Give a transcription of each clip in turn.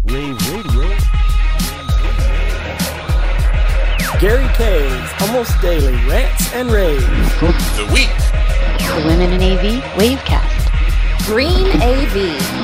Rave Radio. Gary K's Almost Daily Rants and Raves. The Week. The Women in AV Wavecast. Green AV.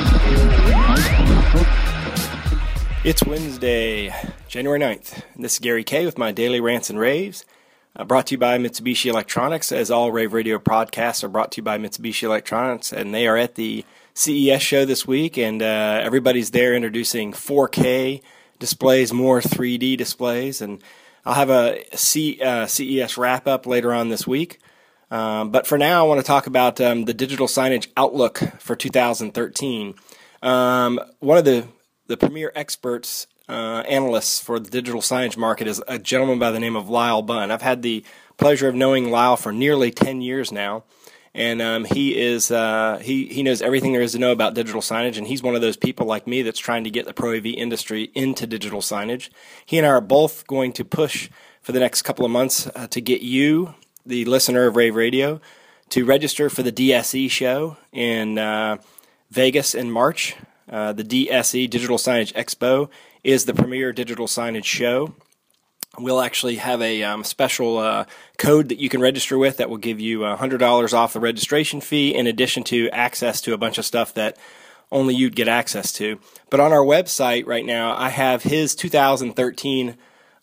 It's Wednesday, January 9th. This is Gary K with my Daily Rants and Raves. Brought to you by Mitsubishi Electronics, as all Rave Radio podcasts are brought to you by Mitsubishi Electronics, and they are at the CES show this week, and everybody's there introducing 4K displays, more 3D displays, and I'll have a CES wrap-up later on this week. But for now, I want to talk about the digital signage outlook for 2013. One of the premier experts, analysts for the digital signage market is a gentleman by the name of Lyle Bunn. I've had the pleasure of knowing Lyle for nearly 10 years now, and he knows everything there is to know about digital signage, and he's one of those people like me that's trying to get the Pro AV industry into digital signage. He and I are both going to push for the next couple of months to get you, the listener of Rave Radio, to register for the DSE show in Vegas in March. The DSE, Digital Signage Expo, is the premier digital signage show. We'll actually have a special code that you can register with that will give you $100 off the registration fee, in addition to access to a bunch of stuff that only you'd get access to. But on our website right now, I have his 2013,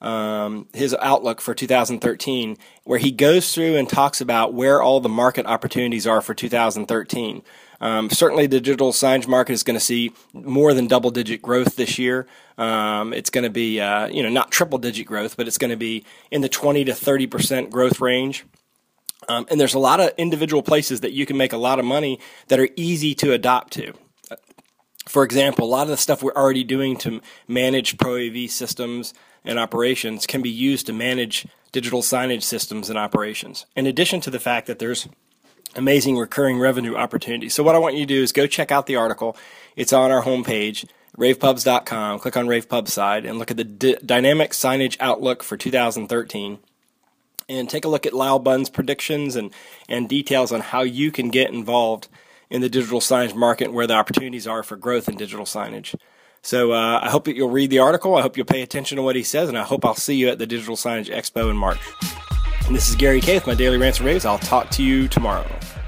his outlook for 2013, where he goes through and talks about where all the market opportunities are for 2013. Certainly the digital signage market is going to see more than double-digit growth this year. It's going to be, not triple-digit growth, but it's going to be in the 20 to 30% growth range. And there's a lot of individual places that you can make a lot of money that are easy to adopt to. For example, a lot of the stuff we're already doing to manage Pro AV systems and operations can be used to manage digital signage systems and operations. In addition to the fact that there's amazing recurring revenue opportunities. So what I want you to do is go check out the article. It's on our homepage, ravepubs.com. Click on Ravepubs side and look at the dynamic signage outlook for 2013. And take a look at Lyle Bunn's predictions and details on how you can get involved in the digital signage market and where the opportunities are for growth in digital signage. So I hope that you'll read the article. I hope you'll pay attention to what he says, and I hope I'll see you at the Digital Signage Expo in March. And this is Gary K with my Daily Rants and Raves. I'll talk to you tomorrow.